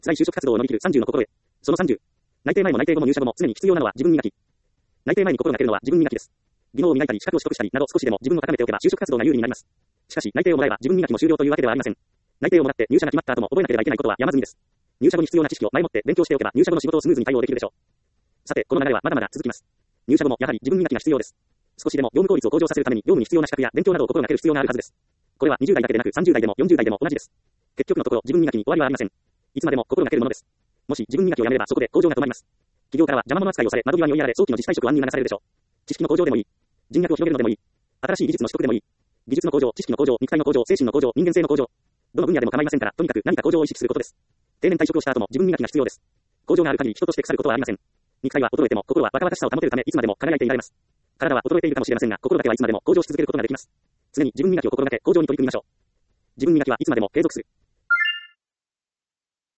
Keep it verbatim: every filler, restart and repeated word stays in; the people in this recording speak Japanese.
辛い就職活動を乗り切るさんじゅうの心得。そのさんじゅう。内定前も内定後も入社後も常に必要なのは自分磨き。内定前に心がけるのは自分磨きです。技能を磨いたり資格を取得したりなど少しでも自分を高めておけば就職活動が有利になります。しかし内定をもらえば自分磨きも終了というわけではありません。内定をもらって入社が決まった後も覚えなければいけないことは山積みです。入社後に必要な知識を前もって勉強しておけば入社後の仕事をスムーズに対応できるでしょう。さて、この流れはまだまだ続きます。入社後もやはり自分磨きが必要です。少しでも業務効率を向上させるために業務に必要な資格や勉強などを心がける必要があるはずです。これはにじゅう代だけでなくさんじゅう代でもよんじゅう代でも同じです。結局のところ自分磨きに終わりはありません。いつまでも心がけるものです。もし自分磨きをやめればそこで向上が止まります。企業からは邪魔者扱いをされ窓際に追いやられ早期の自主退職暗に流されるでしょう。知識の向上でもいい。人脈を広げるのでもいい。新しい技術の取得でもいい。技術の向上、知識の向上、肉体の向上、精神の向上、人間性の向上。どの分野でも構いませんから、とにかく何か向上を意識することです。定年退職をした後も自分磨きが必要です。向上がある限り人として腐ることはありません。肉体は衰えても心は若々しさを保てるためいつまでも輝いていられます。体は衰えているかもしれませんが、心だけはいつまでも向上し続けることができます。常に自分磨きを心がけ、向上に取り組みましょう。自分磨きはいつまでも継続する。